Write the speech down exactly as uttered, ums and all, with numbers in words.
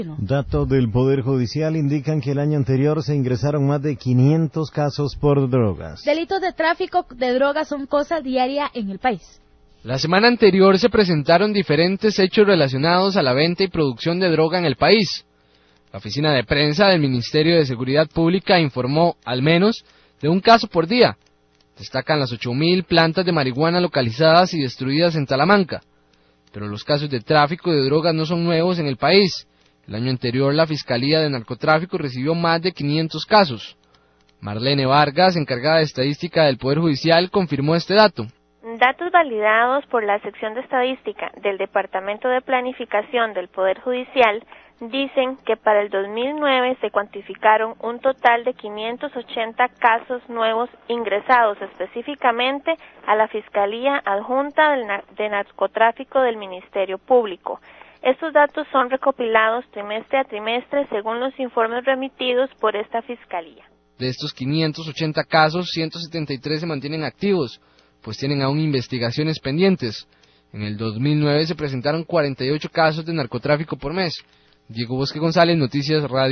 Datos del Poder Judicial indican que el año anterior se ingresaron más de quinientos casos por drogas. Delitos de tráfico de drogas son cosa diaria en el país. La semana anterior se presentaron diferentes hechos relacionados a la venta y producción de droga en el país. La oficina de prensa del Ministerio de Seguridad Pública informó, al menos, de un caso por día. Destacan las ocho mil plantas de marihuana localizadas y destruidas en Talamanca. Pero los casos de tráfico de drogas no son nuevos en el país. El año anterior la Fiscalía de Narcotráfico recibió más de quinientos casos. Marlene Vargas, encargada de estadística del Poder Judicial, confirmó este dato. Datos validados por la sección de estadística del Departamento de Planificación del Poder Judicial dicen que para el dos mil nueve se cuantificaron un total de quinientos ochenta casos nuevos ingresados específicamente a la Fiscalía Adjunta de Narcotráfico del Ministerio Público. Estos datos son recopilados trimestre a trimestre según los informes remitidos por esta Fiscalía. De estos quinientos ochenta casos, ciento setenta y tres se mantienen activos, pues tienen aún investigaciones pendientes. En el dos mil nueve se presentaron cuarenta y ocho casos de narcotráfico por mes. Diego Bosque González, Noticias Radio.